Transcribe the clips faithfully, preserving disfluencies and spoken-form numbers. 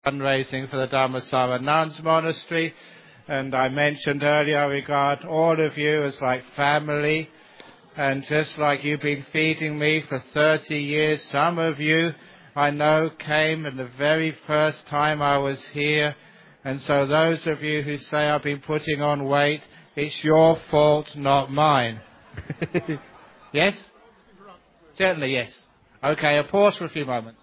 fundraising for the Dhammasara Nuns Monastery, and I mentioned earlier I regard all of you as like family, and just like you've been feeding me for thirty years, some of you I know came in the very first time I was here, and so those of you who say I've been putting on weight, it's your fault, not mine. Yes? Certainly, yes. Okay, a pause for a few moments.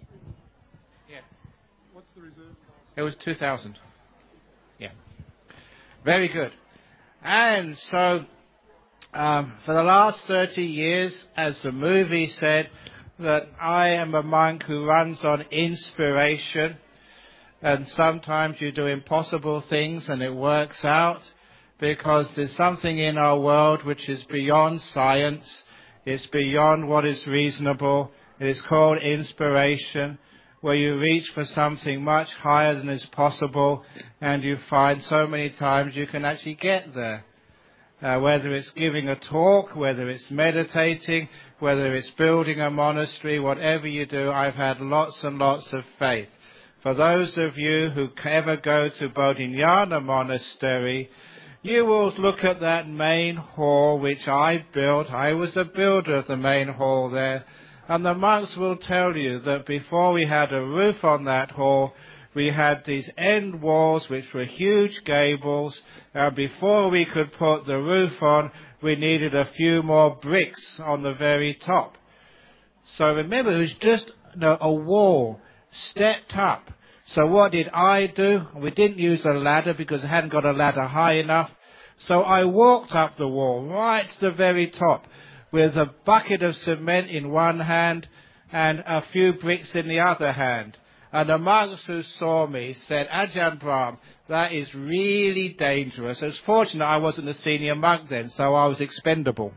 Yeah. What's the reserve? It was two thousand. Yeah. Very good. And so, um, for the last thirty years, as the movie said, that I am a monk who runs on inspiration, and sometimes you do impossible things and it works out, because there's something in our world which is beyond science, it's beyond what is reasonable. It is called inspiration, where you reach for something much higher than is possible, and you find so many times you can actually get there. Uh, whether it's giving a talk, whether it's meditating, whether it's building a monastery, whatever you do, I've had lots and lots of faith. For those of you who ever go to Bodhinyana Monastery, you will look at that main hall which I built. I was the builder of the main hall there. And the monks will tell you that before we had a roof on that hall, we had these end walls which were huge gables. And before we could put the roof on, we needed a few more bricks on the very top. So remember, it was just no, a wall stepped up. So what did I do? We didn't use a ladder because I hadn't got a ladder high enough. So I walked up the wall right to the very top with a bucket of cement in one hand and a few bricks in the other hand. And the monks who saw me said, Ajahn Brahm, that is really dangerous. It's fortunate I wasn't a senior monk then, so I was expendable.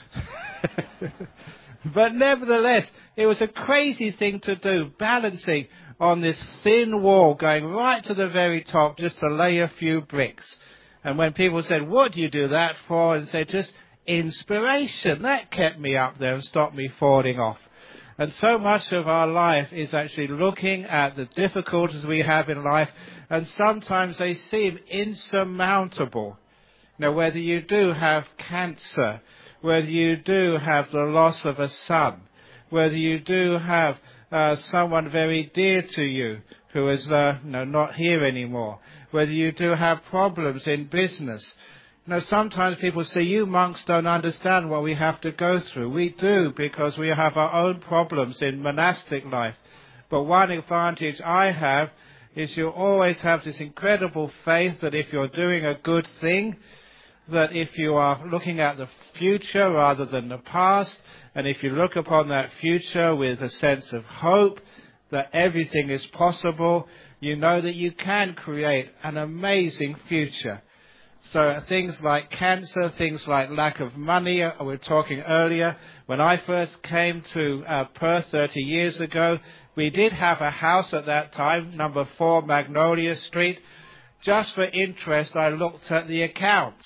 But nevertheless, it was a crazy thing to do, balancing on this thin wall, going right to the very top just to lay a few bricks. And when people said, what do you do that for? And said, just inspiration. That kept me up there and stopped me falling off. And so much of our life is actually looking at the difficulties we have in life, and sometimes they seem insurmountable. Now, whether you do have cancer, whether you do have the loss of a son, whether you do have uh, someone very dear to you who is uh, no, not here anymore, whether you do have problems in business. You know, sometimes people say, you monks don't understand what we have to go through. We do, because we have our own problems in monastic life. But one advantage I have is you always have this incredible faith that if you're doing a good thing, that if you are looking at the future rather than the past, and if you look upon that future with a sense of hope that everything is possible, you know that you can create an amazing future. So things like cancer, things like lack of money, we were talking earlier. When I first came to uh, Perth thirty years ago, we did have a house at that time, number four Magnolia Street. Just for interest, I looked at the accounts.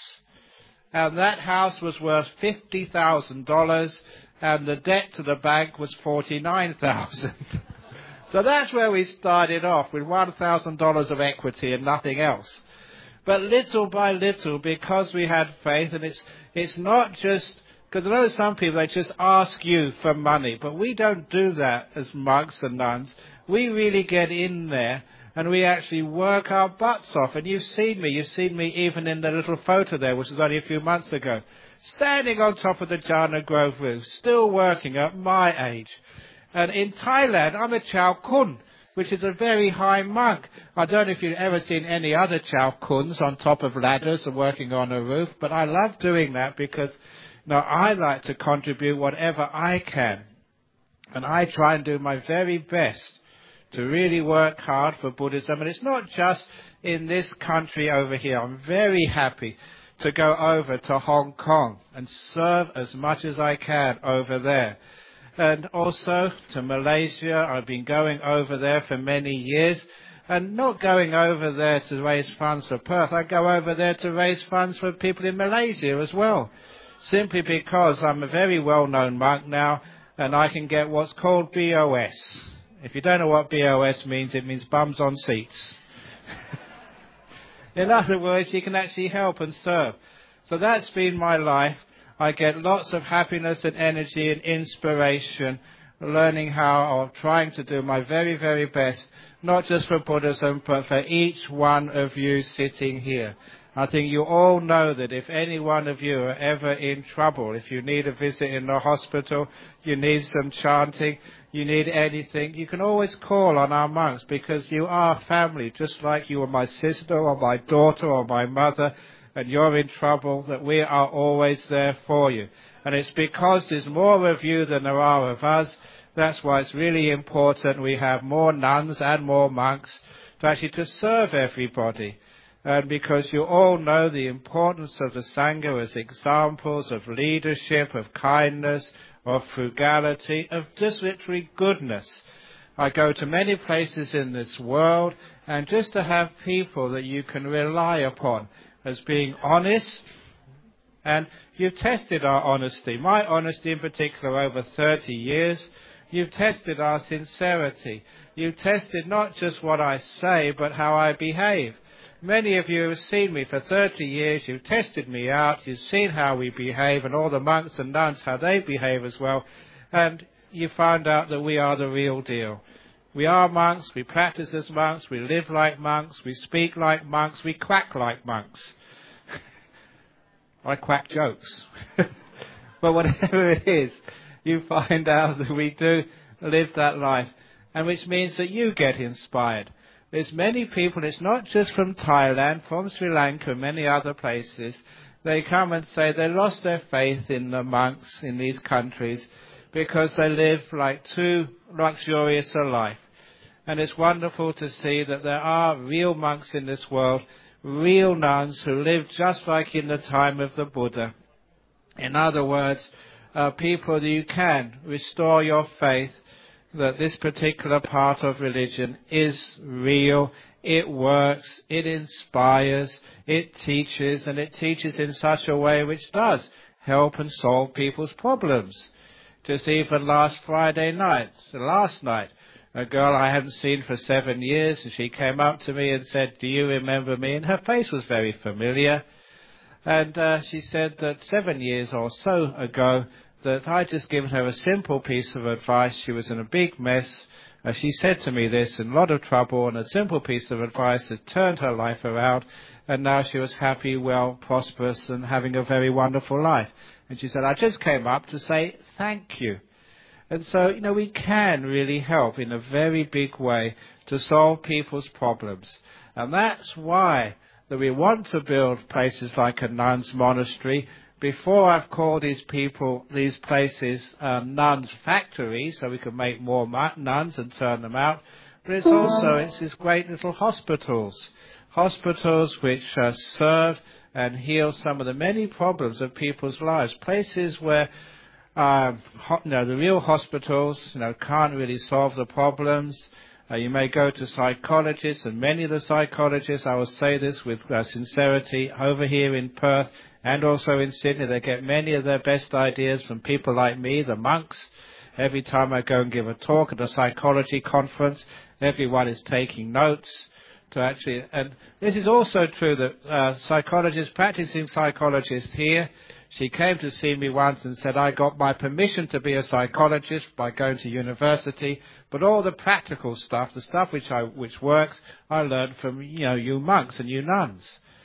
And that house was worth fifty thousand dollars, and the debt to the bank was forty-nine thousand dollars. So that's where we started off, with one thousand dollars of equity and nothing else. But little by little, because we had faith, and it's it's not just, because I know some people, they just ask you for money, but we don't do that as monks and nuns. We really get in there, and we actually work our butts off. And you've seen me, you've seen me even in the little photo there, which was only a few months ago, standing on top of the Jhana Grove roof, still working at my age. And in Thailand, I'm a Chao Kun, which is a very high monk. I don't know if you've ever seen any other Chao Kuns on top of ladders and working on a roof, but I love doing that because, you know, I like to contribute whatever I can. And I try and do my very best to really work hard for Buddhism. And it's not just in this country over here. I'm very happy to go over to Hong Kong and serve as much as I can over there. And also to Malaysia. I've been going over there for many years, and not going over there to raise funds for Perth. I go over there to raise funds for people in Malaysia as well, simply because I'm a very well-known monk now, and I can get what's called B O S. If you don't know what B O S means, it means bums on seats. In other words, you can actually help and serve. So that's been my life. I get lots of happiness and energy and inspiration, learning how or trying to do my very, very best, not just for Buddhism, but for each one of you sitting here. I think you all know that if any one of you are ever in trouble, if you need a visit in the hospital, you need some chanting, you need anything, you can always call on our monks, because you are family, just like you are my sister or my daughter or my mother, and you're in trouble, that we are always there for you. And it's because there's more of you than there are of us. That's why it's really important we have more nuns and more monks to actually to serve everybody. And because you all know the importance of the Sangha as examples of leadership, of kindness, of frugality, of just literally goodness. I go to many places in this world, and just to have people that you can rely upon as being honest, and you've tested our honesty, my honesty in particular over thirty years, you've tested our sincerity, you've tested not just what I say, but how I behave. Many of you have seen me for thirty years, you've tested me out, you've seen how we behave, and all the monks and nuns, how they behave as well, and you find out that we are the real deal. We are monks, we practice as monks, we live like monks, we speak like monks, we quack like monks. I quack jokes. But whatever it is, you find out that we do live that life, and which means that you get inspired. There's many people, it's not just from Thailand, from Sri Lanka and many other places, they come and say they lost their faith in the monks in these countries because they live like too luxurious a life. And it's wonderful to see that there are real monks in this world, real nuns who live just like in the time of the Buddha. In other words, uh, people that you can restore your faith that this particular part of religion is real, it works, it inspires, it teaches, and it teaches in such a way which does help and solve people's problems. Just even last Friday night, last night, a girl I hadn't seen for seven years, and she came up to me and said, "Do you remember me?" And her face was very familiar. And uh, she said that seven years or so ago, that I'd just given her a simple piece of advice. She was in a big mess. Uh, she said to me this, in a lot of trouble, and a simple piece of advice that turned her life around, and now she was happy, well, prosperous, and having a very wonderful life. And she said, "I just came up to say thank you." And so, you know, we can really help in a very big way to solve people's problems. And that's why that we want to build places like a nun's monastery. Before, I've called these people, these places, uh, nuns' factories, so we can make more nuns and turn them out. But it's also, it's these great little hospitals. Hospitals which uh, serve and heal some of the many problems of people's lives. Places where Um, ho- you know, the real hospitals, you know, can't really solve the problems. Uh, you may go to psychologists, and many of the psychologists, I will say this with uh, sincerity, over here in Perth and also in Sydney, they get many of their best ideas from people like me, the monks. Every time I go and give a talk at a psychology conference, everyone is taking notes to actually, and this is also true that uh, psychologists, practicing psychologists here, she came to see me once and said, "I got my permission to be a psychologist by going to university, but all the practical stuff, the stuff which I, which works, I learned from, you know, you monks and you nuns."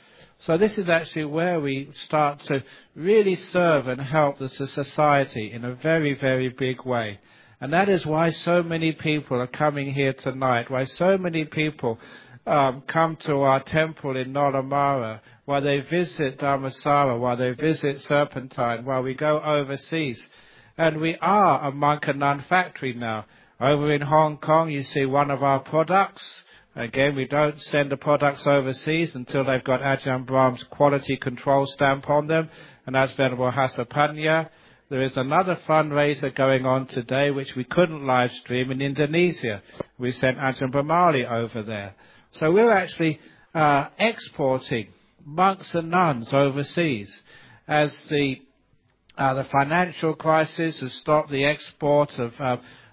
So this is actually where we start to really serve and help the society in a very, very big way. And that is why so many people are coming here tonight, why so many people um, come to our temple in Nolamara, while they visit Dharmasala, while they visit Serpentine, while we go overseas. And we are a monk and nun factory now. Over in Hong Kong, you see one of our products. Again, we don't send the products overseas until they've got Ajahn Brahm's quality control stamp on them, and that's Venerable Hasapanya. There is another fundraiser going on today, which we couldn't live stream in Indonesia. We sent Ajahn Brahmali over there. So we're actually uh, exporting monks and nuns overseas. As the uh, the financial crisis has stopped the export of uh,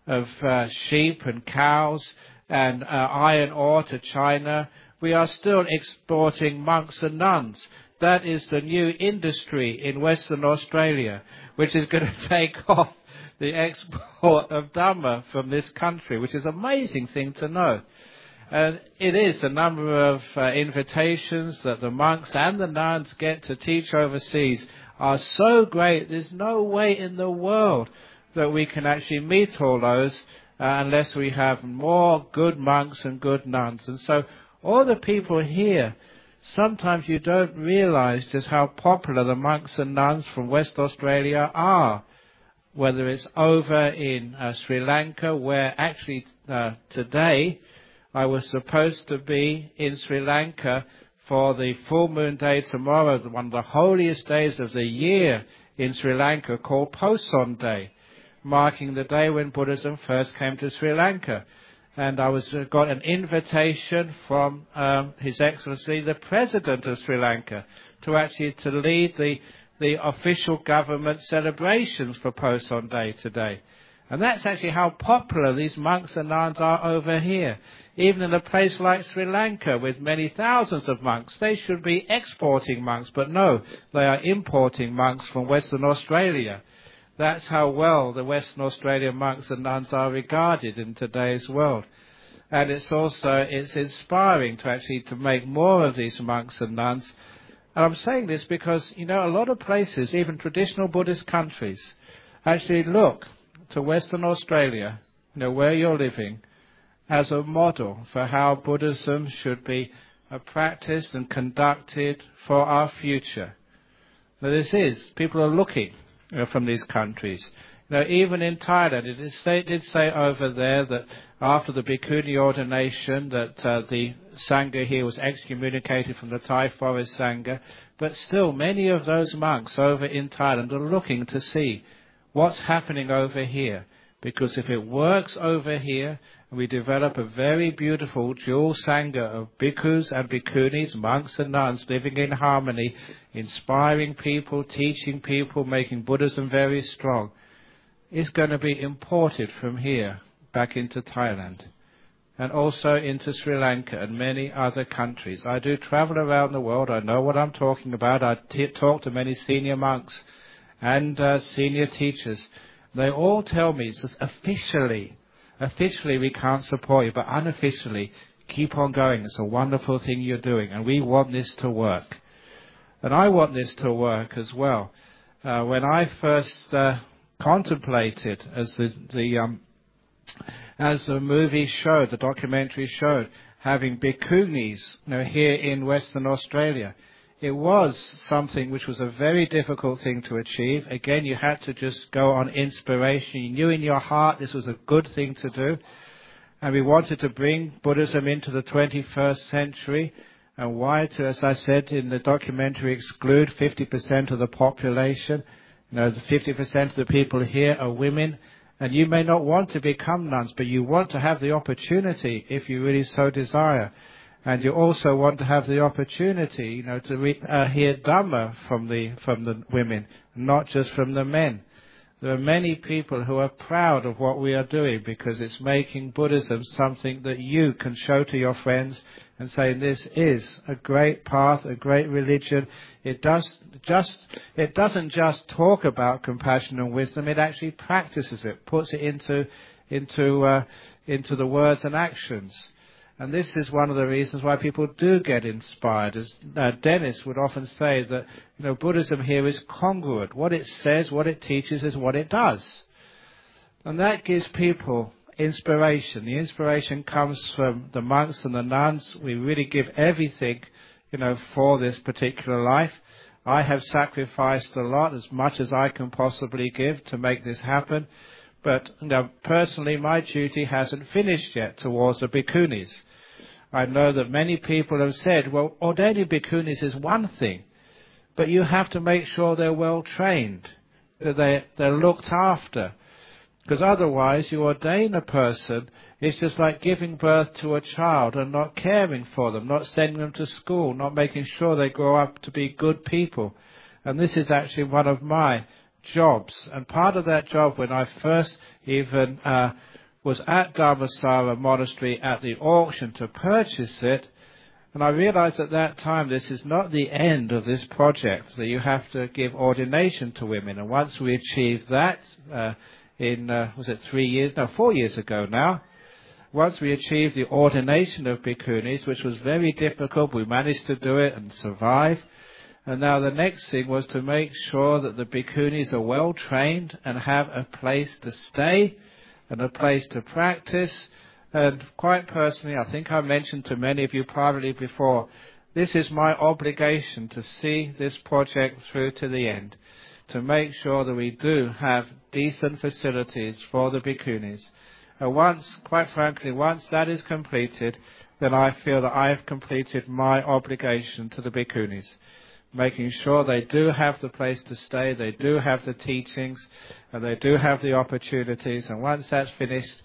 of uh, sheep and cows and uh, iron ore to China. We are still exporting monks and nuns. That is the new industry in Western Australia, which is going to take off the export of Dhamma from this country, which is an amazing thing to know. And it is the number of uh, invitations that the monks and the nuns get to teach overseas are so great. There's no way in the world that we can actually meet all those uh, unless we have more good monks and good nuns. And so all the people here, sometimes you don't realize just how popular the monks and nuns from West Australia are. Whether it's over in uh, Sri Lanka, where actually uh, today I was supposed to be in Sri Lanka for the full moon day tomorrow, one of the holiest days of the year in Sri Lanka, called Poson Day, marking the day when Buddhism first came to Sri Lanka. And I was uh, got an invitation from um, His Excellency the President of Sri Lanka to actually to lead the the official government celebrations for Poson Day today. And that's actually how popular these monks and nuns are over here. Even in a place like Sri Lanka with many thousands of monks, they should be exporting monks, but no, they are importing monks from Western Australia. That's how well the Western Australian monks and nuns are regarded in today's world. And it's also, it's inspiring to actually to make more of these monks and nuns. And I'm saying this because, you know, a lot of places, even traditional Buddhist countries, actually look to Western Australia, you know, where you're living, as a model for how Buddhism should be uh, practiced and conducted for our future. Now this is, people are looking you know, from these countries. You know, even in Thailand, it, is say, it did say over there that after the Bhikkhuni ordination that uh, the Sangha here was excommunicated from the Thai Forest Sangha, but still many of those monks over in Thailand are looking to see what's happening over here. Because if it works over here, and we develop a very beautiful dual Sangha of bhikkhus and bhikkhunis, monks and nuns living in harmony, inspiring people, teaching people, making Buddhism very strong, it's going to be imported from here back into Thailand and also into Sri Lanka and many other countries. I do travel around the world. I know what I'm talking about. I t- talk to many senior monks and uh, senior teachers. They all tell me, it's just officially, officially we can't support you, but unofficially, keep on going. It's a wonderful thing you're doing, and we want this to work. And I want this to work as well. Uh, when I first uh, contemplated, as the, the um, as the movie showed, the documentary showed, having bhikkhunis you know, here in Western Australia, it was something which was a very difficult thing to achieve. Again, you had to just go on inspiration. You knew in your heart this was a good thing to do. And we wanted to bring Buddhism into the twenty-first century. And why to, as I said in the documentary, exclude fifty percent of the population. You know, the fifty percent of the people here are women. And you may not want to become nuns, but you want to have the opportunity if you really so desire. And you also want to have the opportunity, you know, to re- uh, hear Dhamma from the from the women, not just from the men. There are many people who are proud of what we are doing because it's making Buddhism something that you can show to your friends and say, this is a great path, a great religion. It does just it doesn't just talk about compassion and wisdom; it actually practices it, puts it into into uh, into the words and actions. And this is one of the reasons why people do get inspired. As uh, Dennis would often say that, you know, Buddhism here is congruent. What it says, what it teaches is what it does. And that gives people inspiration. The inspiration comes from the monks and the nuns. We really give everything, you know, for this particular life. I have sacrificed a lot, as much as I can possibly give to make this happen. But, you know, personally, my duty hasn't finished yet towards the bhikkhunis. I know that many people have said, well, ordaining bhikkhunis is one thing, but you have to make sure they're well trained, that they, they're looked after. Because otherwise, you ordain a person, it's just like giving birth to a child and not caring for them, not sending them to school, not making sure they grow up to be good people. And this is actually one of my jobs. And part of that job, when I first even uh, was at Dharmasara Monastery at the auction to purchase it. And I realized at that time this is not the end of this project, that you have to give ordination to women. And once we achieved that uh, in, uh, was it three years, no, four years ago now, once we achieved the ordination of bhikkhunis, which was very difficult, we managed to do it and survive. And now the next thing was to make sure that the bhikkhunis are well trained and have a place to stay and a place to practice. And quite personally, I think I mentioned to many of you privately before, this is my obligation to see this project through to the end, to make sure that we do have decent facilities for the bhikkhunis. And once, quite frankly, once that is completed, then I feel that I have completed my obligation to the bhikkhunis, making sure they do have the place to stay, they do have the teachings, and they do have the opportunities. And once that's finished,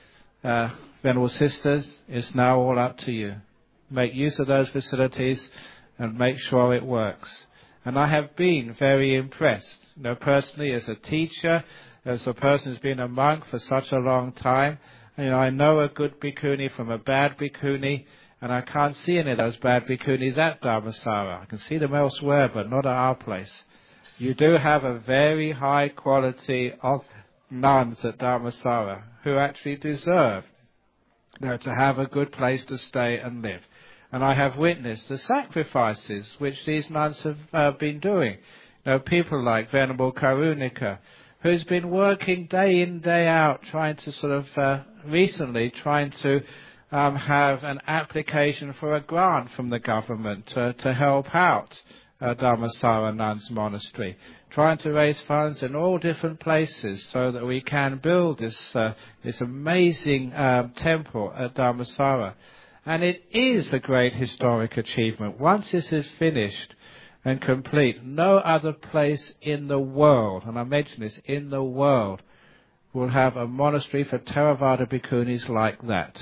uh, Venerable Sisters, it's now all up to you. Make use of those facilities and make sure it works. And I have been very impressed, you know, personally as a teacher, as a person who's been a monk for such a long time. You know, I know a good bhikkhuni from a bad bhikkhuni, and I can't see any of those bad bhikkhunis at Dharmasara. I can see them elsewhere, but not at our place. You do have a very high quality of nuns at Dharmasara who actually deserve, you know, to have a good place to stay and live. And I have witnessed the sacrifices which these nuns have uh, been doing. You know, people like Venerable Karunika, who's been working day in, day out, trying to sort of, uh, recently trying to um, have an application for a grant from the government to, to help out uh, Dharmasara Nuns Monastery, trying to raise funds in all different places so that we can build this, uh, this amazing um, temple at Dharmasara. And it is a great historic achievement. Once this is finished and complete, no other place in the world, and I mention this, in the world, will have a monastery for Theravada bhikkhunis like that.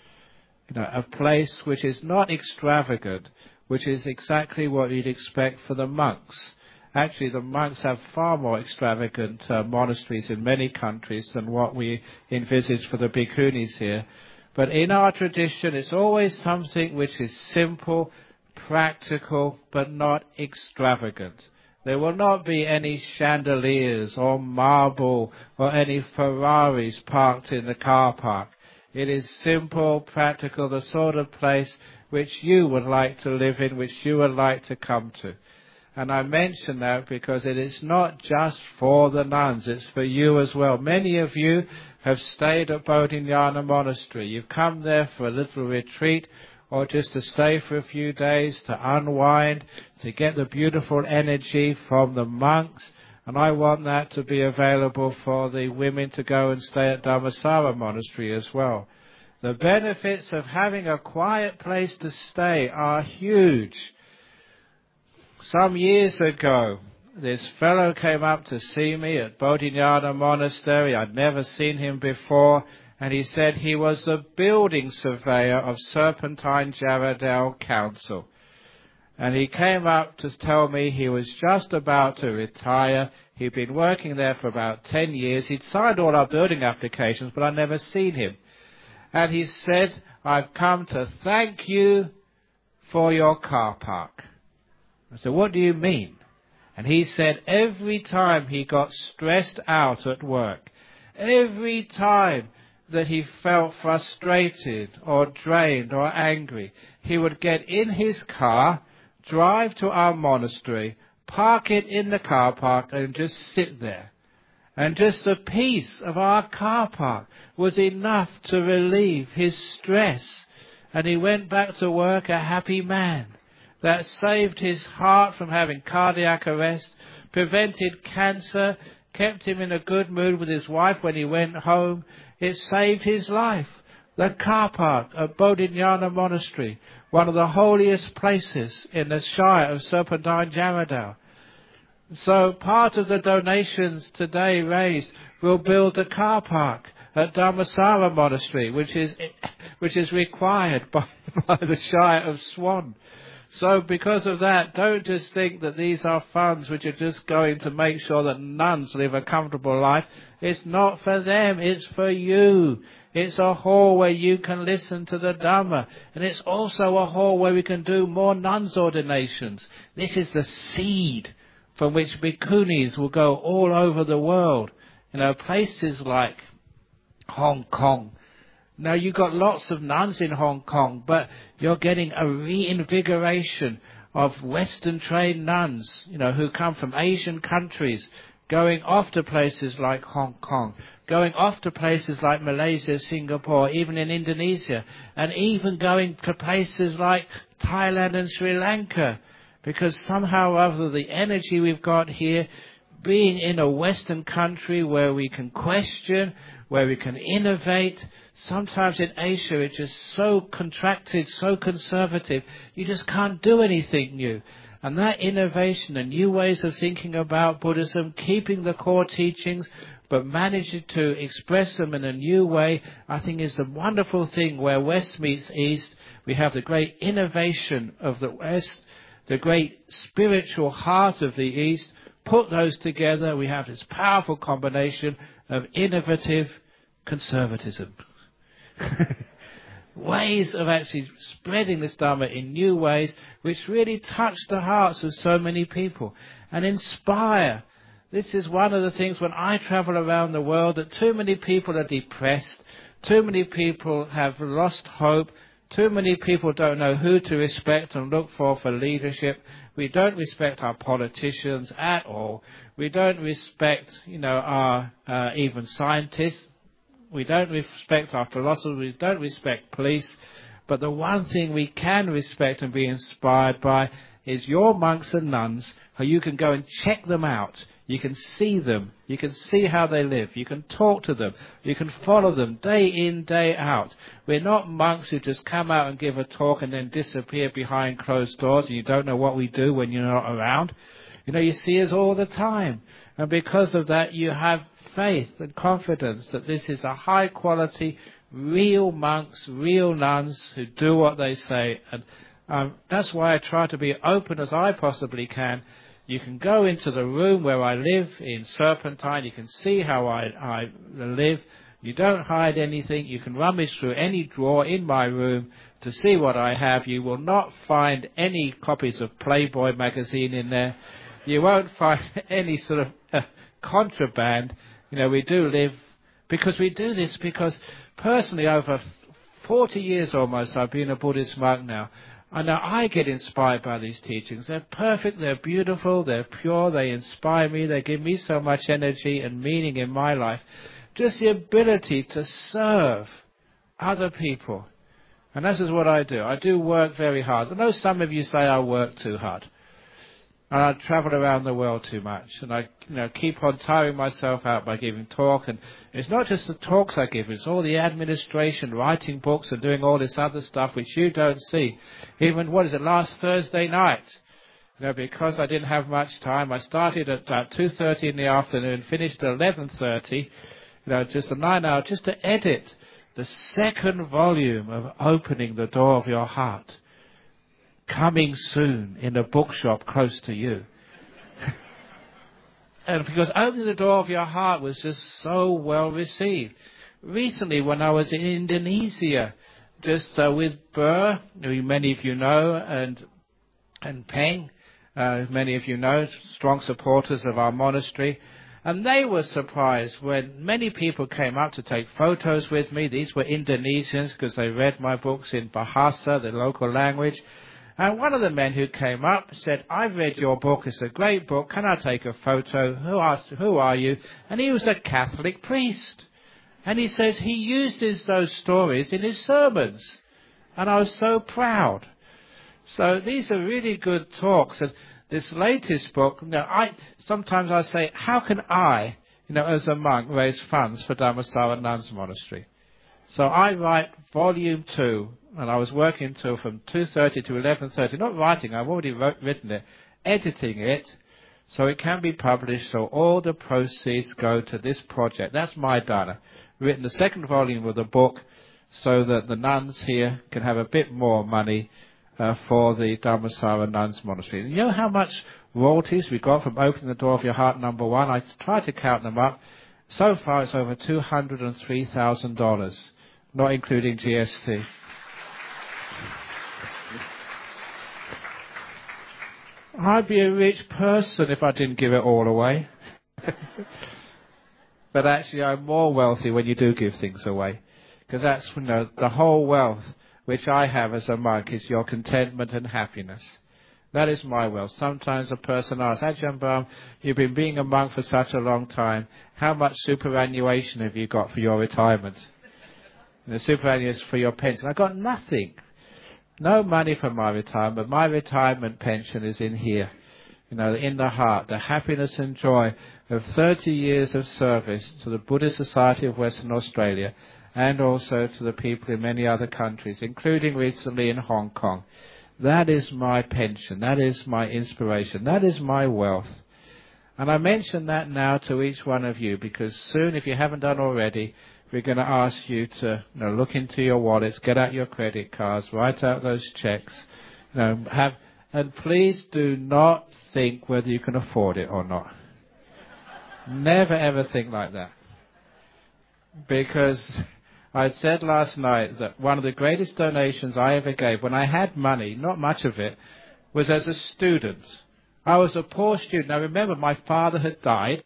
You know, a place which is not extravagant, which is exactly what you'd expect for the monks. Actually, the monks have far more extravagant uh, monasteries in many countries than what we envisage for the bhikkhunis here. But in our tradition, it's always something which is simple, practical, but not extravagant. There will not be any chandeliers or marble or any Ferraris parked in the car park. It is simple, practical, the sort of place which you would like to live in, which you would like to come to. And I mention that because it is not just for the nuns, it's for you as well. Many of you have stayed at Bodhinyana Monastery. You've come there for a little retreat, or just to stay for a few days, to unwind, to get the beautiful energy from the monks. And I want that to be available for the women to go and stay at Dharmasara Monastery as well. The benefits of having a quiet place to stay are huge. Some years ago, this fellow came up to see me at Bodhinyana Monastery. I'd never seen him before. And he said he was the building surveyor of Serpentine Jarradale Council. And he came up to tell me he was just about to retire. He'd been working there for about ten years. He'd signed all our building applications, but I'd never seen him. And he said, "I've come to thank you for your car park." I said, "What do you mean?" And he said every time he got stressed out at work, every time that he felt frustrated or drained or angry, he would get in his car, drive to our monastery, park it in the car park and just sit there. And just the peace of our car park was enough to relieve his stress. And he went back to work a happy man. That saved his heart from having cardiac arrest, prevented cancer, kept him in a good mood with his wife when he went home. It saved his life. The car park at Bodhinyana Monastery, one of the holiest places in the Shire of Serpentine Jarradale. So part of the donations today raised will build a car park at Dharmasara Monastery, which is which is required by, by the Shire of Swan. So because of that, don't just think that these are funds which are just going to make sure that nuns live a comfortable life. It's not for them, it's for you. It's a hall where you can listen to the Dhamma. And it's also a hall where we can do more nuns' ordinations. This is the seed from which bhikkhunis will go all over the world. You know, places like Hong Kong. Now, you've got lots of nuns in Hong Kong, but you're getting a reinvigoration of Western-trained nuns, you know, who come from Asian countries, going off to places like Hong Kong, going off to places like Malaysia, Singapore, even in Indonesia, and even going to places like Thailand and Sri Lanka, because somehow or other the energy we've got here, being in a Western country where we can question, where we can innovate. Sometimes in Asia it's just so contracted, so conservative, you just can't do anything new. And that innovation and new ways of thinking about Buddhism, keeping the core teachings, but managing to express them in a new way, I think is the wonderful thing where West meets East. We have the great innovation of the West, the great spiritual heart of the East. Put those together, we have this powerful combination of innovative conservatism. Ways of actually spreading this Dhamma in new ways, which really touch the hearts of so many people and inspire. This is one of the things when I travel around the world, that too many people are depressed, too many people have lost hope, too many people don't know who to respect and look for for leadership. We don't respect our politicians at all. We don't respect, you know, our uh, even scientists. We don't respect our philosophers. We don't respect police. But the one thing we can respect and be inspired by is your monks and nuns, how you can go and check them out. You can see them. You can see how they live. You can talk to them. You can follow them day in, day out. We're not monks who just come out and give a talk and then disappear behind closed doors and you don't know what we do when you're not around. You know, you see us all the time. And because of that, you have faith and confidence that this is a high quality, real monks, real nuns who do what they say. And um, that's why I try to be open as I possibly can. You can go into the room where I live in Serpentine. You can see how I, I live. You don't hide anything. You can rummage through any drawer in my room to see what I have. You will not find any copies of Playboy magazine in there. You won't find any sort of uh, contraband. You know, we do live, because we do this because personally over forty years almost I've been a Buddhist monk now. And now I get inspired by these teachings. They're perfect, they're beautiful, they're pure, they inspire me, they give me so much energy and meaning in my life. Just the ability to serve other people. And this is what I do. I do work very hard. I know some of you say I work too hard. And I travel around the world too much. And I you know, keep on tiring myself out by giving talk. And it's not just the talks I give, it's all the administration, writing books and doing all this other stuff which you don't see. Even, what is it, last Thursday night? You know, because I didn't have much time, I started at uh, two thirty in the afternoon, finished at eleven thirty, you know, just a nine hour, just to edit the second volume of Opening the Door of Your Heart. Coming soon in a bookshop close to you. And because Opening the Door of Your Heart was just so well received. Recently, when I was in Indonesia, just uh, with Burr, who many of you know, and and Peng, uh, many of you know, strong supporters of our monastery, and they were surprised when many people came up to take photos with me. These were Indonesians because they read my books in Bahasa, the local language. And one of the men who came up said, "I've read your book, it's a great book, can I take a photo? Who asked, who are you?" And he was a Catholic priest. And he says he uses those stories in his sermons. And I was so proud. So these are really good talks. And this latest book, you know, I sometimes I say, how can I, you know, as a monk, raise funds for Dhammasara Nuns Monastery? So I write volume two. And I was working till from two thirty to eleven thirty, not writing, I've already wrote, written it, editing it, so it can be published, so all the proceeds go to this project. That's my dana. Written the second volume of the book, so that the nuns here can have a bit more money uh, for the Dhammasara Nuns Monastery. And you know how much royalties we got from Opening the Door of Your Heart number one? I tried to count them up. So far it's over two hundred three thousand dollars. not including G S T. I'd be a rich person if I didn't give it all away. But actually, I'm more wealthy when you do give things away. Because that's, you know, the whole wealth which I have as a monk is your contentment and happiness. That is my wealth. Sometimes a person asks, Ajahn Brahm, you've been being a monk for such a long time. How much superannuation have you got for your retirement? And the superannuation is for your pension. I've got nothing. No money for my retirement. My retirement pension is in here. You know, in the heart, the happiness and joy of thirty years of service to the Buddhist Society of Western Australia and also to the people in many other countries, including recently in Hong Kong. That is my pension. That is my inspiration. That is my wealth. And I mention that now to each one of you because soon, if you haven't done already, we're going to ask you to, you know, look into your wallets, get out your credit cards, write out those checks, you know, have, and please do not think whether you can afford it or not. Never ever think like that. Because I said last night that one of the greatest donations I ever gave, when I had money, not much of it, was as a student. I was a poor student. Now remember, my father had died.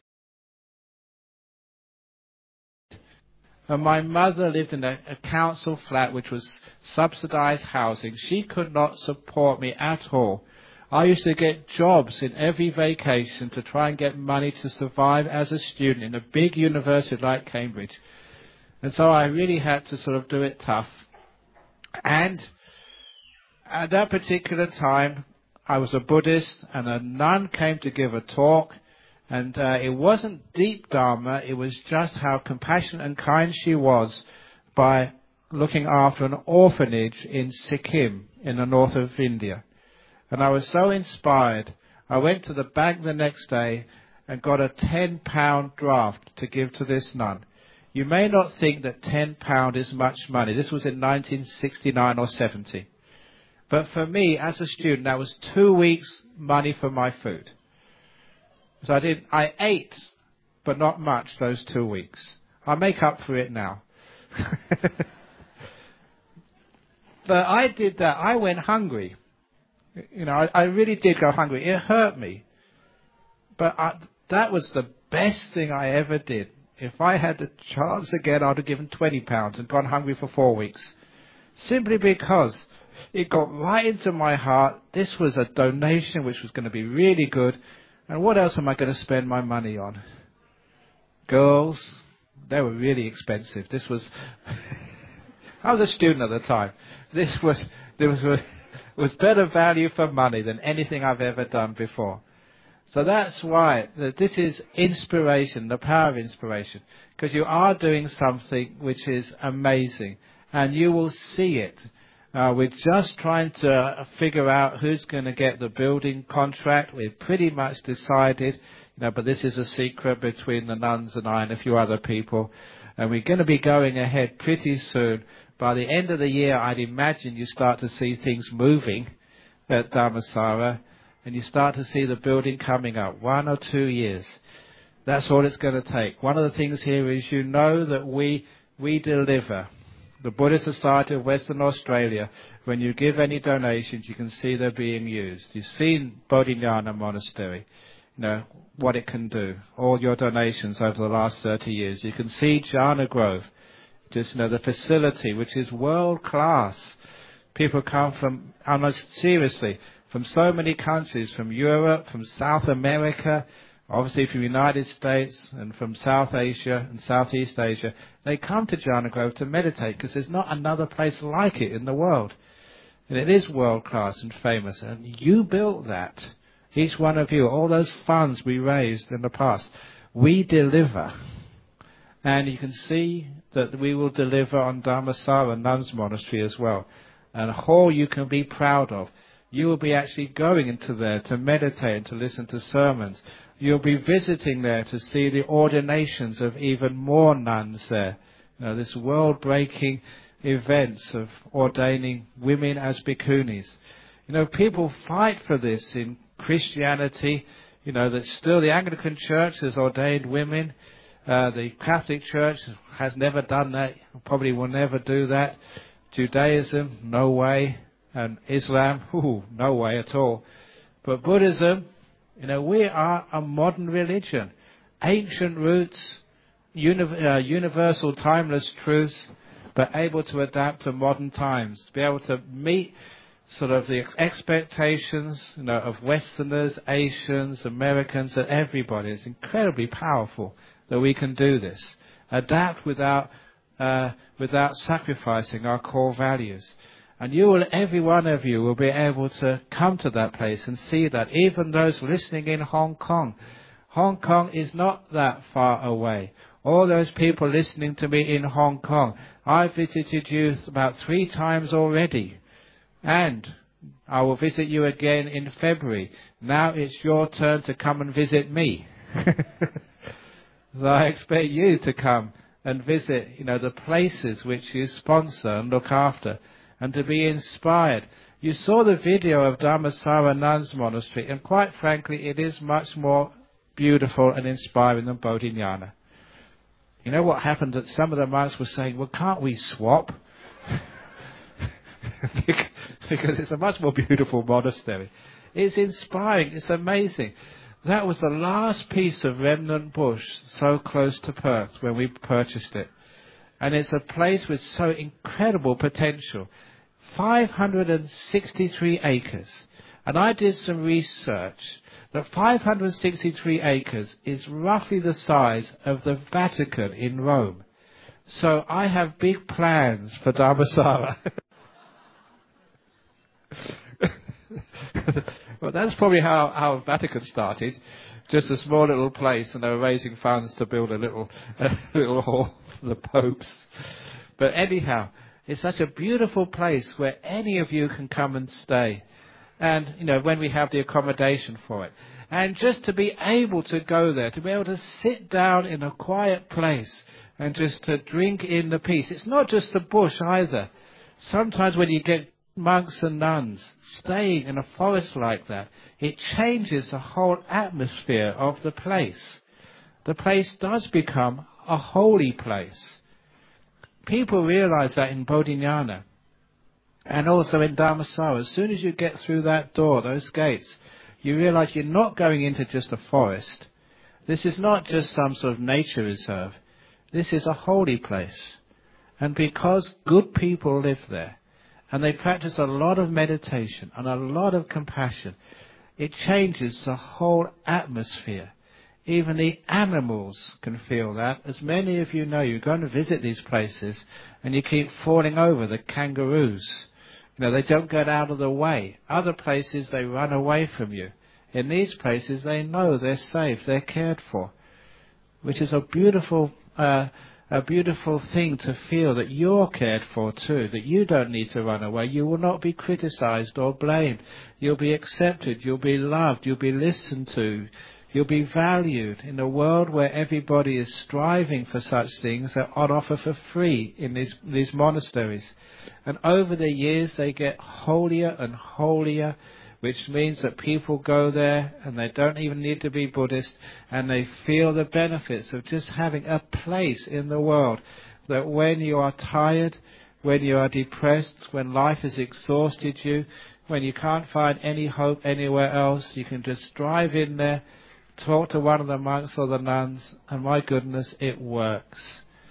And my mother lived in a, a council flat which was subsidized housing. She could not support me at all. I used to get jobs in every vacation to try and get money to survive as a student in a big university like Cambridge. And so I really had to sort of do it tough. And at that particular time, I was a Buddhist, and a nun came to give a talk. And uh, it wasn't deep Dharma, it was just how compassionate and kind she was by looking after an orphanage in Sikkim, in the north of India. And I was so inspired, I went to the bank the next day and got a ten pound draft to give to this nun. You may not think that ten pounds is much money. This was in nineteen sixty-nine or seventy. But for me, as a student, that was two weeks' money for my food. So I did. I ate, but not much those two weeks. I make up for it now. But I did that. I went hungry. You know, I, I really did go hungry. It hurt me. But I, that was the best thing I ever did. If I had the chance again, I'd have given twenty pounds and gone hungry for four weeks. Simply because it got right into my heart. This was a donation which was going to be really good. And what else am I going to spend my money on? Girls, they were really expensive. This was, I was a student at the time. This was, there was, was better value for money than anything I've ever done before. So that's why that this is inspiration, the power of inspiration, because you are doing something which is amazing, and you will see it. Uh, we're just trying to figure out who's going to get the building contract. We've pretty much decided, you know, but this is a secret between the nuns and I and a few other people. And we're going to be going ahead pretty soon. By the end of the year, I'd imagine you start to see things moving at Dhammasara, and you start to see the building coming up. One or two years. That's all it's going to take. One of the things here is you know that we we deliver. The Buddhist Society of Western Australia, when you give any donations, you can see they're being used. You've seen Bodhinyana Monastery, you know, what it can do. All your donations over the last thirty years. You can see Jhana Grove, just, you know, the facility, which is world class. People come from, almost seriously, from so many countries, from Europe, from South America, obviously from the United States and from South Asia and Southeast Asia. They come to Jhana Grove to meditate because there's not another place like it in the world. And it is world class and famous. And you built that. Each one of you, all those funds we raised in the past, we deliver. And you can see that we will deliver on Dhammasara Nuns Monastery as well. And a hall you can be proud of. You will be actually going into there to meditate and to listen to sermons. You'll be visiting there to see the ordinations of even more nuns there. You know, this world-breaking events of ordaining women as bhikkhunis. You know, people fight for this in Christianity. You know, that still the Anglican Church has ordained women. Uh, the Catholic Church has never done that, probably will never do that. Judaism, no way. And Islam, ooh, no way at all. But Buddhism, you know, we are a modern religion. Ancient roots, uni- uh, universal timeless truths, but able to adapt to modern times, to be able to meet sort of the ex- expectations, you know, of Westerners, Asians, Americans, and everybody. It's incredibly powerful that we can do this. Adapt without uh, without sacrificing our core values. And you will, every one of you will be able to come to that place and see that. Even those listening in Hong Kong, Hong Kong is not that far away. All those people listening to me in Hong Kong, I visited you about three times already. And I will visit you again in February. Now it's your turn to come and visit me. So I expect you to come and visit, you know, the places which you sponsor and look after, and to be inspired. You saw the video of Dharmasara Nuns Monastery, and quite frankly, it is much more beautiful and inspiring than Bodhinyana. You know what happened? That some of the monks were saying, well, can't we swap? Because it's a much more beautiful monastery. It's inspiring. It's amazing. That was the last piece of remnant bush so close to Perth when we purchased it. And it's a place with so incredible potential. five hundred sixty-three acres. And I did some research that five hundred sixty-three acres is roughly the size of the Vatican in Rome. So I have big plans for Dharmasara. Well, that's probably how, how Vatican started. Just a small little place, and they were raising funds to build a little, a little hall for the popes. But anyhow, it's such a beautiful place where any of you can come and stay. And, you know, when we have the accommodation for it. And just to be able to go there, to be able to sit down in a quiet place and just to drink in the peace. It's not just the bush either. Sometimes when you get monks and nuns staying in a forest like that, it changes the whole atmosphere of the place. The place does become a holy place. People realize that in Bodhinyana and also in Dharmasara. As soon as you get through that door, those gates, you realize you're not going into just a forest. This is not just some sort of nature reserve. This is a holy place. And because good people live there, and they practice a lot of meditation and a lot of compassion, it changes the whole atmosphere. Even the animals can feel that. As many of you know, you're going to visit these places and you keep falling over the kangaroos. You know, they don't get out of the way. Other places, they run away from you. In these places, they know they're safe, they're cared for, which is a beautiful uh, a beautiful thing to feel that you're cared for too, that you don't need to run away. You will not be criticized or blamed. You'll be accepted, you'll be loved, you'll be listened to, you'll be valued in a world where everybody is striving for such things that are on offer for free in these, these monasteries. And over the years they get holier and holier, which means that people go there and they don't even need to be Buddhist, and they feel the benefits of just having a place in the world that when you are tired, when you are depressed, when life has exhausted you, when you can't find any hope anywhere else, you can just drive in there, talk to one of the monks or the nuns, and my goodness, it works.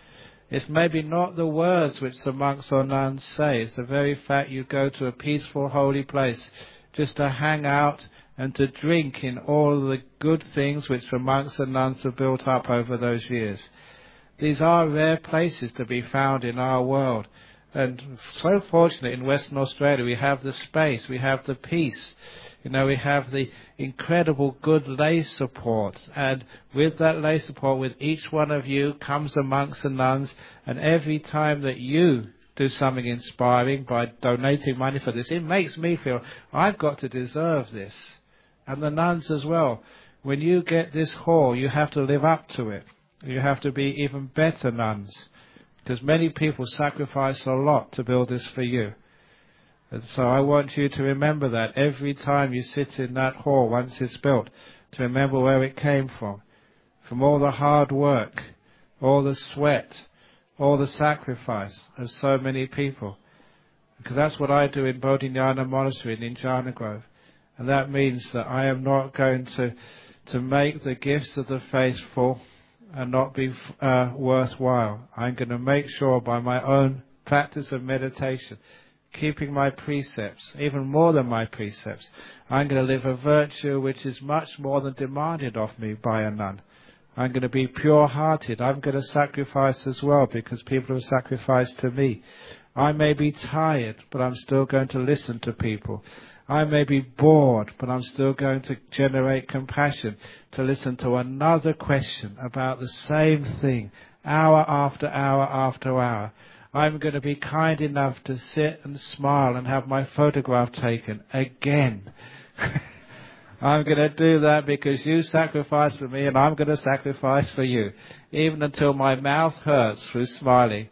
It's maybe not the words which the monks or nuns say, it's the very fact you go to a peaceful, holy place just to hang out and to drink in all the good things which the monks and nuns have built up over those years. These are rare places to be found in our world. And so fortunate in Western Australia, we have the space, we have the peace, you know, we have the incredible good lay support. And with that lay support, with each one of you comes the monks and nuns, and every time that you do something inspiring by donating money for this, it makes me feel I've got to deserve this. And the nuns as well. When you get this hall, you have to live up to it. You have to be even better nuns, because many people sacrifice a lot to build this for you. And so I want you to remember that every time you sit in that hall once it's built, to remember where it came from, from all the hard work, all the sweat, all the sacrifice of so many people. Because that's what I do in Bodhinyana Monastery in Jhana Grove. And that means that I am not going to, to make the gifts of the faithful and not be uh, worthwhile. I'm going to make sure by my own practice of meditation, keeping my precepts, even more than my precepts, I'm going to live a virtue which is much more than demanded of me by a nun. I'm going to be pure-hearted. I'm going to sacrifice as well because people have sacrificed to me. I may be tired, but I'm still going to listen to people. I may be bored, but I'm still going to generate compassion to listen to another question about the same thing, hour after hour after hour. I'm going to be kind enough to sit and smile and have my photograph taken again. I'm going to do that because you sacrificed for me and I'm going to sacrifice for you, even until my mouth hurts through smiling.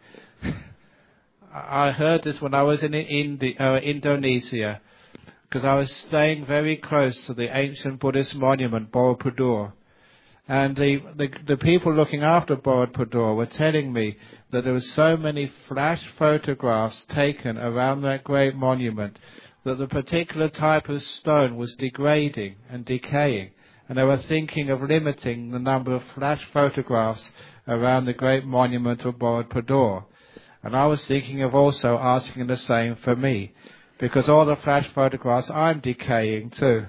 I heard this when I was in Indi- uh, Indonesia, because I was staying very close to the ancient Buddhist monument, Borobudur. And the, the, the people looking after Borobudur were telling me that there were so many flash photographs taken around that great monument that the particular type of stone was degrading and decaying. And they were thinking of limiting the number of flash photographs around the great monument of Borobudur. And I was thinking of also asking the same for me, because all the flash photographs, I'm decaying too.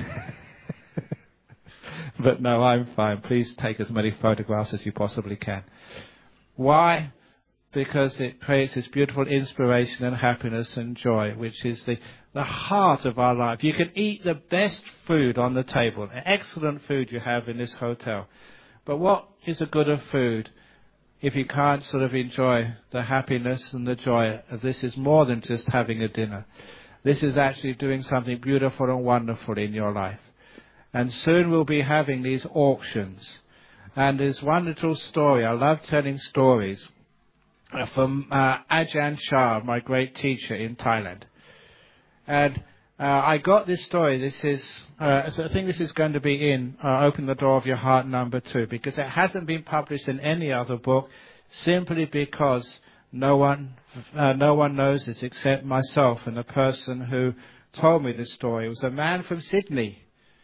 But no, I'm fine. Please take as many photographs as you possibly can. Why? Because it creates this beautiful inspiration and happiness and joy, which is the, the heart of our life. You can eat the best food on the table, excellent food you have in this hotel. But what is the good of food if you can't sort of enjoy the happiness and the joy of this? Is more than just having a dinner. This is actually doing something beautiful and wonderful in your life. And soon we'll be having these auctions. And there's one little story. I love telling stories uh, from uh, Ajahn Chah, my great teacher in Thailand. And uh, I got this story. This is, uh, so I think this is going to be in uh, Open the Door of Your Heart number two, because it hasn't been published in any other book, simply because no one, uh, no one knows this except myself and the person who told me this story. It was a man from Sydney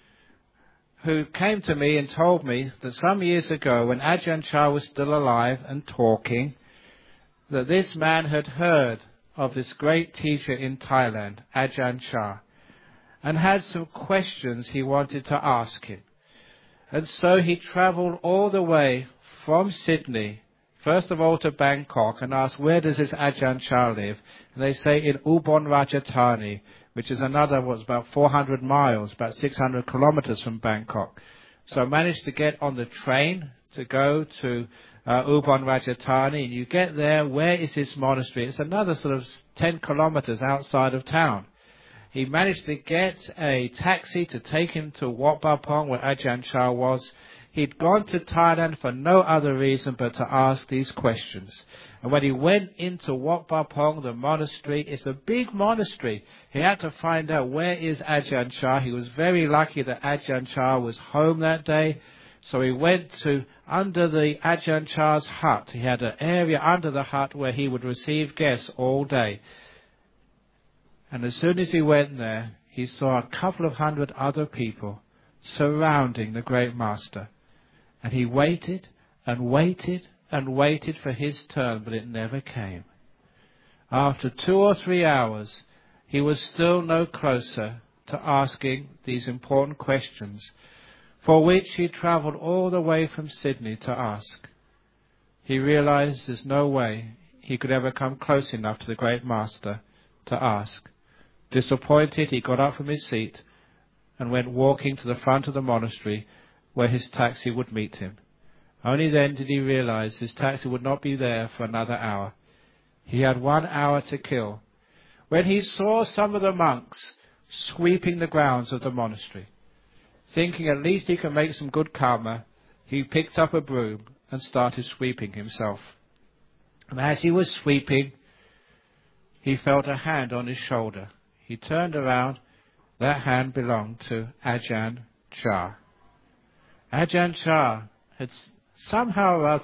who came to me and told me that some years ago, when Ajahn Chah was still alive and talking, that this man had heard of this great teacher in Thailand, Ajahn Chah, and had some questions he wanted to ask him. And so he travelled all the way from Sydney, first of all to Bangkok, and asked, where does this Ajahn Chah live? And they say in Ubon Ratchathani, which is another, what's about four hundred miles, about six hundred kilometers from Bangkok. So I managed to get on the train to go to uh, Ubon Ratchathani, and you get there, where is this monastery? It's another sort of ten kilometers outside of town. He managed to get a taxi to take him to Wat Pah Pong, where Ajahn Chah was. He'd gone to Thailand for no other reason but to ask these questions. And when he went into Wat Pah Pong, the monastery, it's a big monastery. He had to find out where is Ajahn Chah. He was very lucky that Ajahn Chah was home that day. So he went to under the Ajahn Chah's hut. He had an area under the hut where he would receive guests all day. And as soon as he went there, he saw a couple of hundred other people surrounding the great master. And he waited and waited and waited for his turn, but it never came. After two or three hours, he was still no closer to asking these important questions, for which he travelled all the way from Sydney to ask. He realized there's no way he could ever come close enough to the great master to ask. Disappointed, he got up from his seat and went walking to the front of the monastery where his taxi would meet him. Only then did he realize his taxi would not be there for another hour. He had one hour to kill. When he saw some of the monks sweeping the grounds of the monastery, thinking at least he can make some good karma, he picked up a broom and started sweeping himself. And as he was sweeping, he felt a hand on his shoulder. He turned around. That hand belonged to Ajahn Chah. Ajahn Chah had somehow or other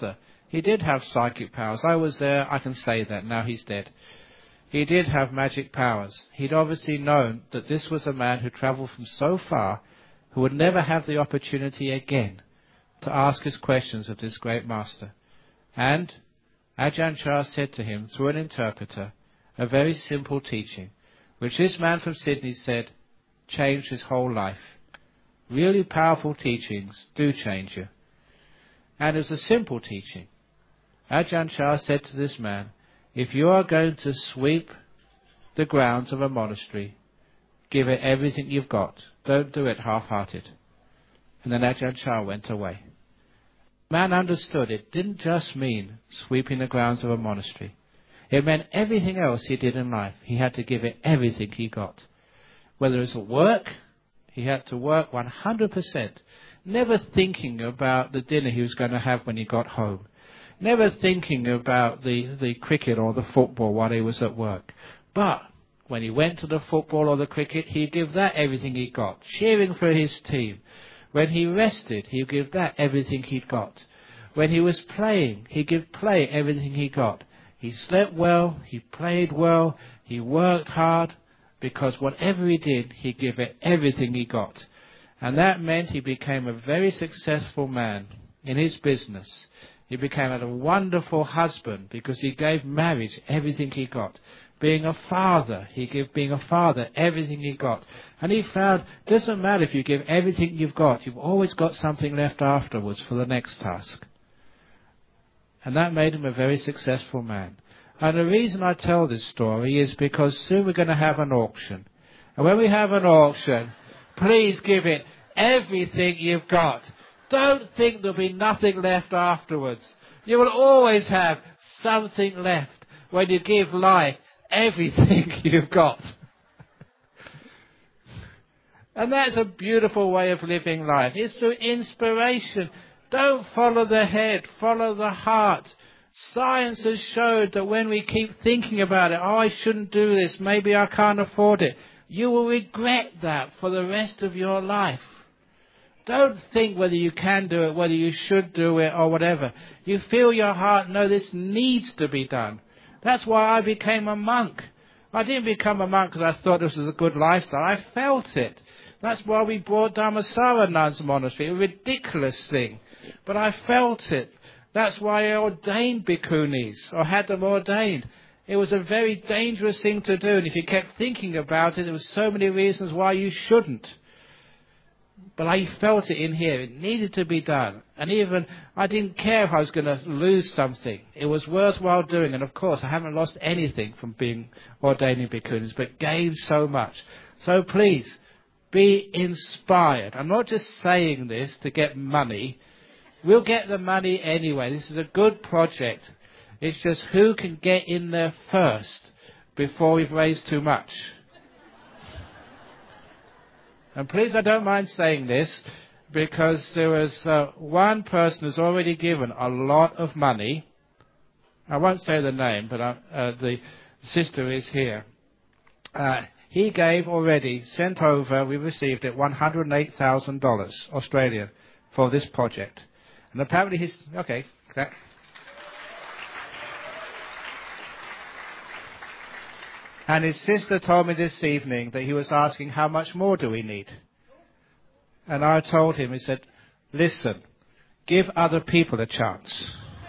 He did have psychic powers. I was there, I can say that. Now he's dead. He did have magic powers. He'd obviously known that this was a man who travelled from so far, who would never have the opportunity again to ask his questions of this great master. And Ajahn Chah said to him, through an interpreter, a very simple teaching, which this man from Sydney said changed his whole life. Really powerful teachings do change you. And it was a simple teaching. Ajahn Chah said to this man, if you are going to sweep the grounds of a monastery, give it everything you've got. Don't do it half-hearted. And then Ajahn Chah went away. The man understood it didn't just mean sweeping the grounds of a monastery. It meant everything else he did in life. He had to give it everything he got. Whether it's at work, he had to work one hundred percent, never thinking about the dinner he was going to have when he got home. Never thinking about the, the cricket or the football while he was at work. But when he went to the football or the cricket, he'd give that everything he got, cheering for his team. When he rested, he'd give that everything he'd got. When he was playing, he'd give play everything he got. He slept well, he played well, he worked hard, because whatever he did, he'd give it everything he got. And that meant he became a very successful man in his business. He became a wonderful husband because he gave marriage everything he got. Being a father, he gave being a father everything he got. And he found, it doesn't matter if you give everything you've got, you've always got something left afterwards for the next task. And that made him a very successful man. And the reason I tell this story is because soon we're going to have an auction. And when we have an auction, please give it everything you've got. Don't think there'll be nothing left afterwards. You will always have something left when you give life everything you've got. And that's a beautiful way of living life. It's through inspiration. Don't follow the head, follow the heart. Science has showed that when we keep thinking about it, oh, I shouldn't do this, maybe I can't afford it, you will regret that for the rest of your life. Don't think whether you can do it, whether you should do it, or whatever. You feel your heart, no, this needs to be done. That's why I became a monk. I didn't become a monk because I thought this was a good lifestyle. I felt it. That's why we brought Dhammasara Nuns Monastery, a ridiculous thing. But I felt it. That's why I ordained bhikkhunis, or had them ordained. It was a very dangerous thing to do, and if you kept thinking about it, there were so many reasons why you shouldn't. But I felt it in here. It needed to be done. And even, I didn't care if I was going to lose something. It was worthwhile doing. And of course, I haven't lost anything from being ordaining bhikkhunis, but gained so much. So please, be inspired. I'm not just saying this to get money. We'll get the money anyway. This is a good project. It's just who can get in there first before we've raised too much. And please, I don't mind saying this, because there was uh, one person who's already given a lot of money. I won't say the name, but uh, uh, the sister is here. Uh, he gave already, sent over, we received it, one hundred eight thousand dollars Australian for this project. And apparently he's, okay, that. And his sister told me this evening that he was asking, how much more do we need? And I told him, he said, listen, give other people a chance.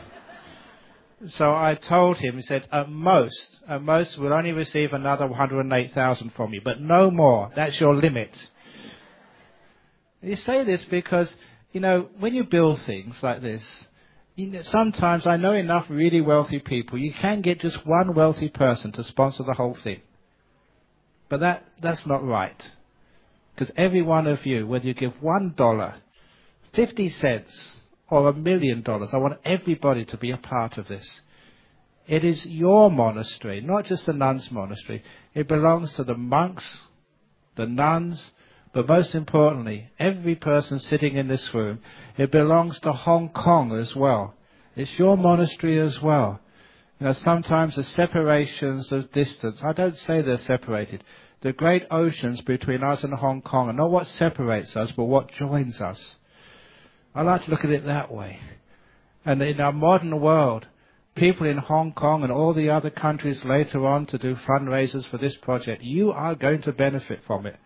So I told him, he said, at most, at most we'll only receive another one hundred eight thousand from you, but no more. That's your limit. You say this because, you know, when you build things like this, you know, sometimes I know enough really wealthy people, you can get just one wealthy person to sponsor the whole thing. But that that's not right. Because every one of you, whether you give one dollar, fifty cents, or a million dollars, I want everybody to be a part of this. It is your monastery, not just the nuns' monastery. It belongs to the monks, the nuns, but most importantly, every person sitting in this room. It belongs to Hong Kong as well. It's your monastery as well. You know, sometimes the separations of distance, I don't say they're separated. The great oceans between us and Hong Kong are not what separates us, but what joins us. I like to look at it that way. And in our modern world, people in Hong Kong and all the other countries later on to do fundraisers for this project, you are going to benefit from it.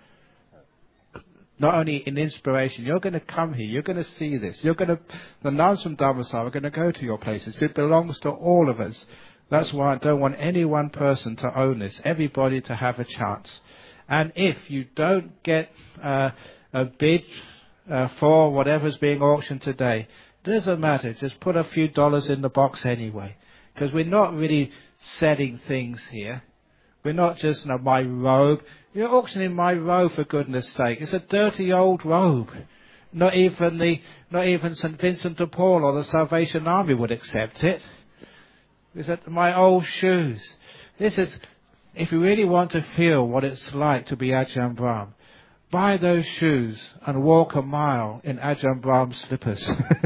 Not only in inspiration, you're going to come here, you're going to see this. You're going to, the nuns from Dhammasara are going to go to your places. It belongs to all of us. That's why I don't want any one person to own this. Everybody to have a chance. And if you don't get uh, a bid uh, for whatever's being auctioned today, it doesn't matter. Just put a few dollars in the box anyway. Because we're not really selling things here. We're not just, you know, my robe. You're auctioning my robe, for goodness sake. It's a dirty old robe. Not even the, not even Saint Vincent de Paul or the Salvation Army would accept it. It's my old shoes. This is, if you really want to feel what it's like to be Ajahn Brahm, buy those shoes and walk a mile in Ajahn Brahm's slippers.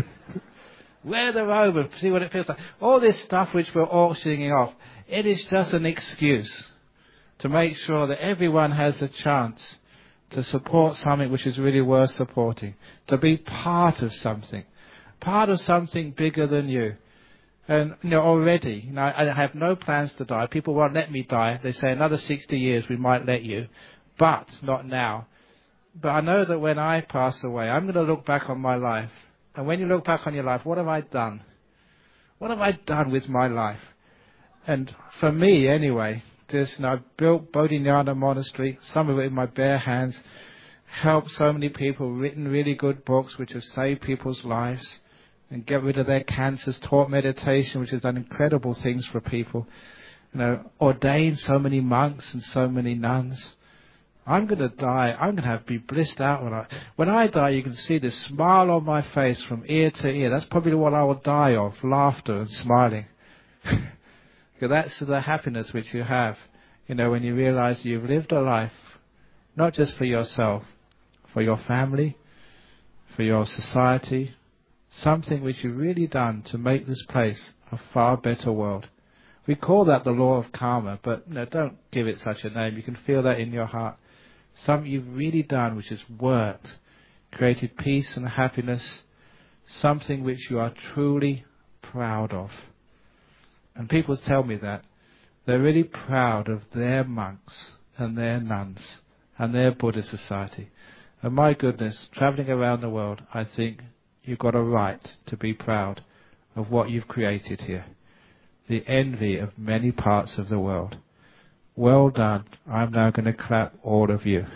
Wear the robe and see what it feels like. All this stuff which we're auctioning off, it is just an excuse to make sure that everyone has a chance to support something which is really worth supporting, to be part of something, part of something bigger than you. And, you know, already, you know, I have no plans to die. People won't let me die. They say another sixty years we might let you, but not now. But I know that when I pass away, I'm going to look back on my life. And when you look back on your life, what have I done? What have I done with my life? And for me, anyway, this, you know, I've built Bodhinyana Monastery, some of it in my bare hands, helped so many people, written really good books which have saved people's lives and get rid of their cancers, taught meditation, which has done incredible things for people, you know, ordained so many monks and so many nuns. I'm going to die. I'm going to have to be blissed out when I, when I die. You can see the smile on my face from ear to ear. That's probably what I will die of, laughter and smiling. Because that's the happiness which you have, you know, when you realize you've lived a life, not just for yourself, for your family, for your society, something which you've really done to make this place a far better world. We call that the law of karma, but you know, don't give it such a name. You can feel that in your heart. Something you've really done which has worked, created peace and happiness, something which you are truly proud of. And people tell me that. They're really proud of their monks and their nuns and their Buddhist society. And my goodness, travelling around the world, I think you've got a right to be proud of what you've created here. The envy of many parts of the world. Well done. I'm now going to clap all of you.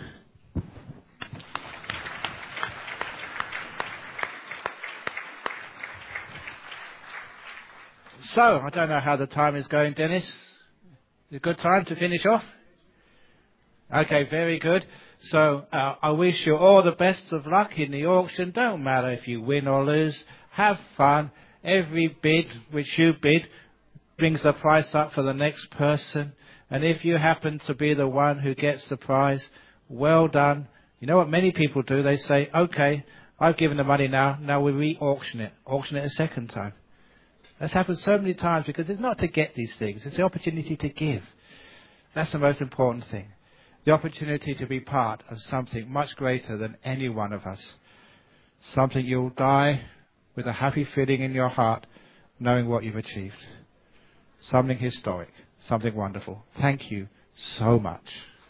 So, I don't know how the time is going, Dennis. Is it a good time to finish off? Okay, very good. So, uh, I wish you all the best of luck in the auction. Don't matter if you win or lose. Have fun. Every bid which you bid brings the price up for the next person. And if you happen to be the one who gets the prize, well done. You know what many people do? They say, okay, I've given the money now, now we re-auction it. Auction it a second time. That's happened so many times because it's not to get these things. It's the opportunity to give. That's the most important thing. The opportunity to be part of something much greater than any one of us. Something you'll die with a happy feeling in your heart, knowing what you've achieved. Something historic. Something wonderful. Thank you so much.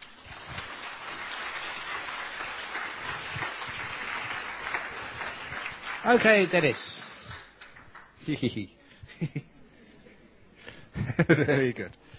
Okay, Dennis. Very good.